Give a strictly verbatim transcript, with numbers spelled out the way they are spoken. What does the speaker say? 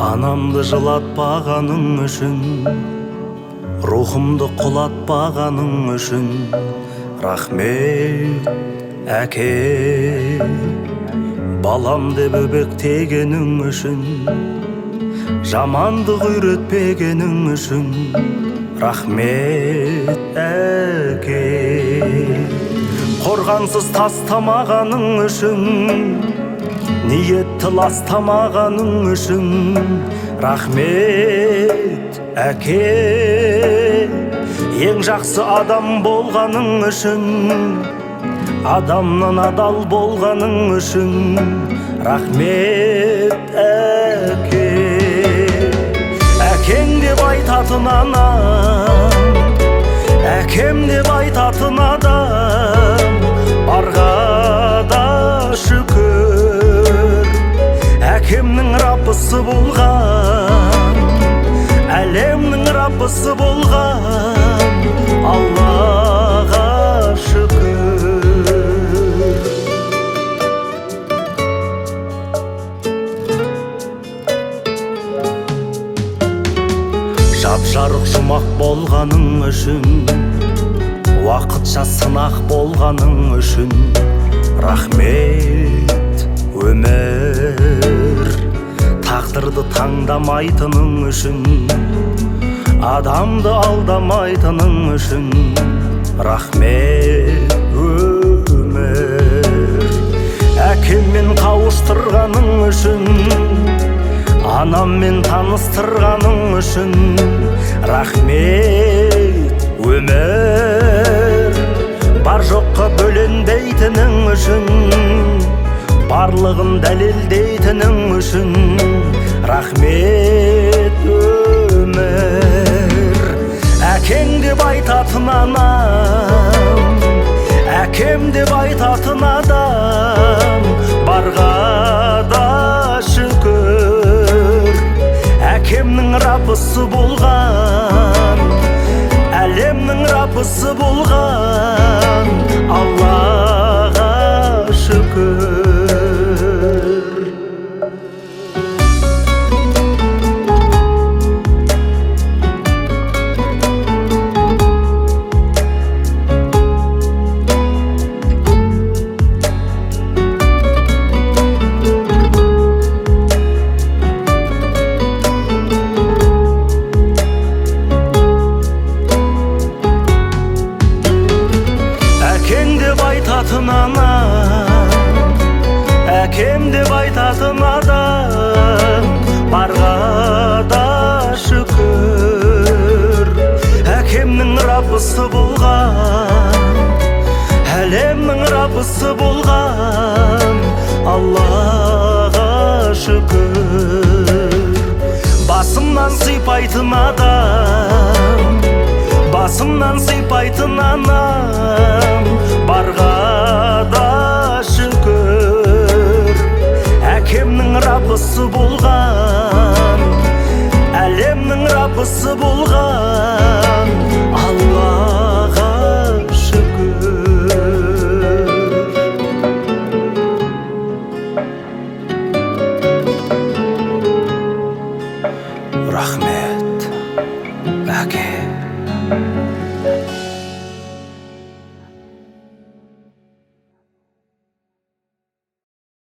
Анамды жылатпағаның үшін, рухымды құлатпағаның үшін, рахмет әке. Балам деп өбектегенің үшін, жамандық үйретпегенің үшін, рахмет әке. Қорғансыз тастамағаның үшін, ниетті ластамағаның үшін, рахмет әке. Ең жақсы адам болғаның үшін, адамнан адал болғаның үшін, рахмет әке. Әкең деп айтатын анам, әкем деп айтатын адам, барға да шүкір. Әкемнің раббысы болған, әлемнің раббысы болған, Аллаға шүкір. Жап-жарық жұмақ болғаның үшін, уақытша сынақ болғаның үшін, рахмет өмір. Тағдырды таңдамайтының үшін, адамды алдамайтының үшін, рахмет өмір. Әкеммен қауыштырғаның үшін, анаммен таныстырғаның үшін, рахмет өмір. Бар жоққа бөленбейтінің үшін, барлығын дәлелдейтінің үшін, рахмет өмір. Әкең деп айтатын анам, әкем деп айтатын адам, барға да шүкір. Әкемнің раббысы болған, әлемнің раббысы болған, Аллаға шүкір. Анам, әкем деп айтатын адам, барға да шүкір. Әкемнің раббысы болған, әлемнің раббысы болған, Аллаға шүкір. Басымнан сипайтын адам, басымнан сипайтын анам, барға да шүкір. Әкемнің раббысы болған, әлемнің раббысы болған, Аллаға шүкір. Рахмет әке.